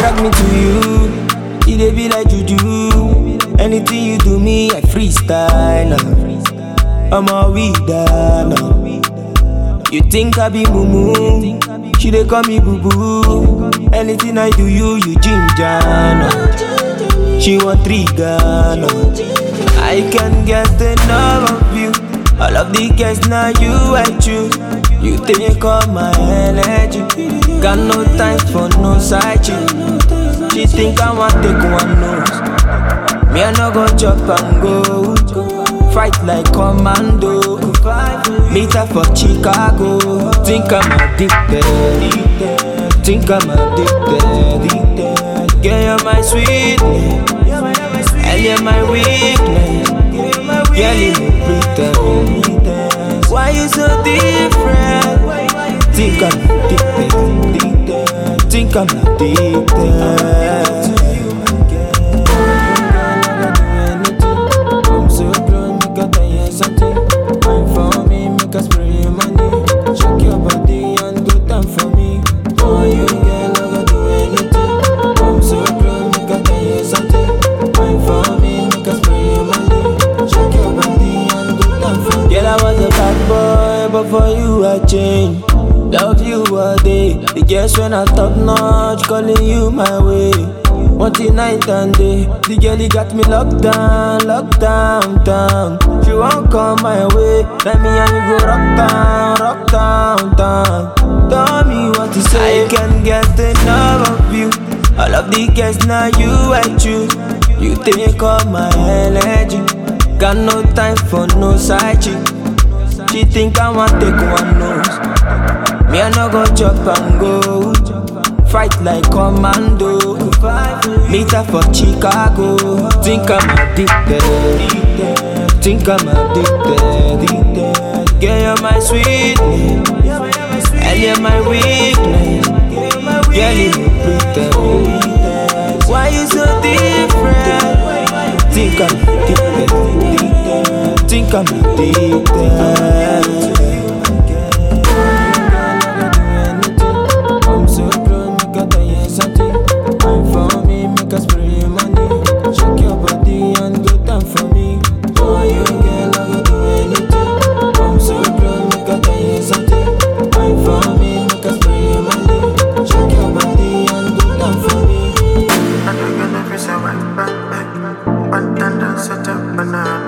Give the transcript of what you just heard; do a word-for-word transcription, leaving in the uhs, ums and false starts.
attract me to you. It dey be like juju. Anything you do me, I freestyle now. I'm a weeder now. You think I be mumu? She dey call me boo boo. Anything I do you, you ginger now. She want trigger now. I can't get enough of you. All of the girls now you I choose. You take all my energy. Got no time for no side chick. She think I want take one nose. Me I no go chop and go. Fight like commando. Meet her for Chicago. Think I'm addicted. Think I'm addicted. Girl, you're my sweetness, and you're my weakness. Girl, you pretend. Why you so different? Think I'm addicted. Think I'm addicted. I'm so grown, make a tell you something. Wine for me, make a spray money. Shake your body and go down for me. Oh, you girl, I gotta do anything. I'm so grown, make a tell you something. Wine for me, make a spray money. Shake your body and go down for me. Girl, I was a bad boy, but for you I changed. Love you all day. The girls when I top notch, calling you my way. Want it night and day. The girl he got me locked down, locked down, down. She won't come my way. Let me and you go rock down, rock down, down. Tell me what to say. I can't get enough of you. All of the girls now you I choose. You take all my energy. Got no time for no side chick. She think I want take one nose. Me I no go chop and go. Fight like commando. Meet her for Chicago. Think I'm addicted. Think I'm addicted. Girl, you're my sweetness, and you're my weakness. Girl, you pretend. Why you so different? Think I'm addicted. Think I'm addicted. Banana